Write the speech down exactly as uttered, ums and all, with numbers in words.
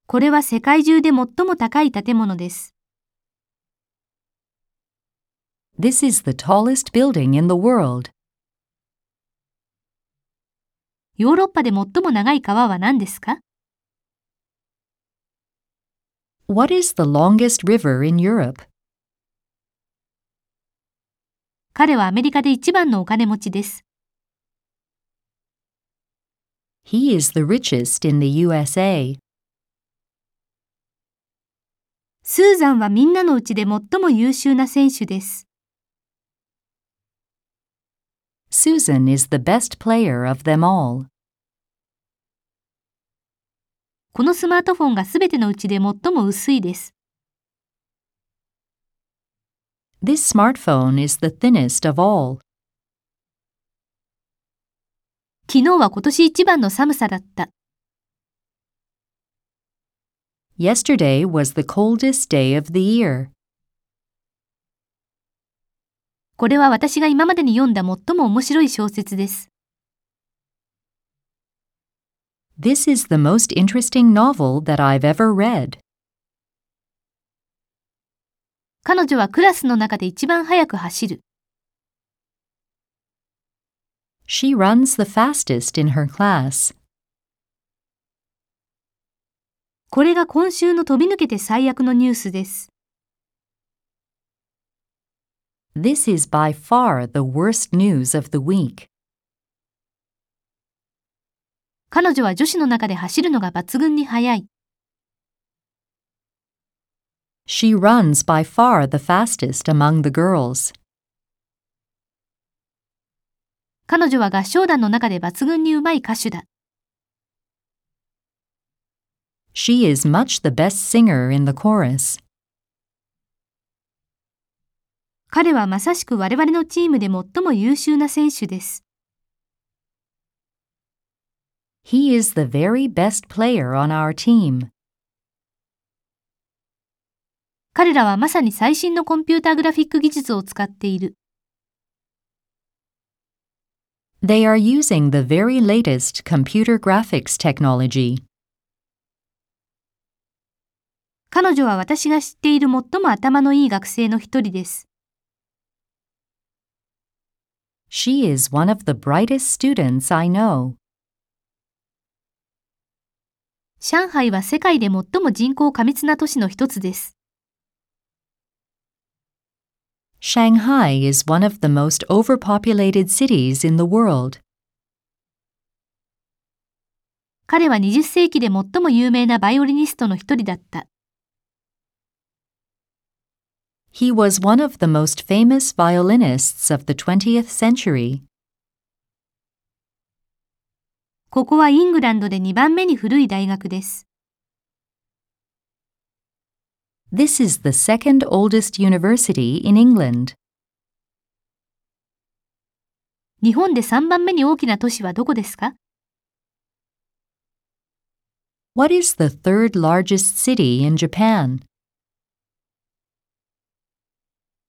これは世界中で最も高い建物です。 This is the tallest building in the world. ヨーロッパで最も長い川は何ですか？ What is the longest river in Europe? 彼はアメリカで一番のお金持ちです。 He is the richest in the U S A. スーザンはみんなのうちで最も優秀な選手です。 Susan is the best player of them all. このスマートフォンがすべてのうちで最も薄いです。 This smartphone is the thinnest of all. 昨日は今年一番の寒さだった。 Yesterday was the coldest day of the year. これは私が今までに読んだ最も面白い小説です。 This is the most interesting novel that I've ever read. 彼女はクラスの中で一番速く走る。 She runs the fastest in her class. これが今週の飛び抜けて最悪のニュースです。 This is by far the worst news of the week. 彼女は女子の中で走るのが抜群に速い。 She runs by far the fastest among the girls. 彼女は合唱団の中で抜群にうまい歌手だ。 She is much the best singer in the chorus. 彼はまさしく我々のチームで最も優秀な選手です。 He is the very best player on our team. 彼らはまさに最新のコンピュータグラフィック技術を使っている。 They are using the very latest computer graphics technology. 彼女は私が知っている最も頭のいい学生の一人です。 She is one of the brightest students I know. 上海は世界で最も人口過密な都市の一つです。 Shanghai is one of the most overpopulated cities in the world. 彼はにじゅっ世紀で最も有名なバイオリニストの一人だった。 He was one of the most famous violinists of the twentieth century. ここはイングランドでにばんめに古い大学です。 This is the second oldest university in England. 日本でさんばんめに大きな都市はどこですか？ What is the third largest city in Japan?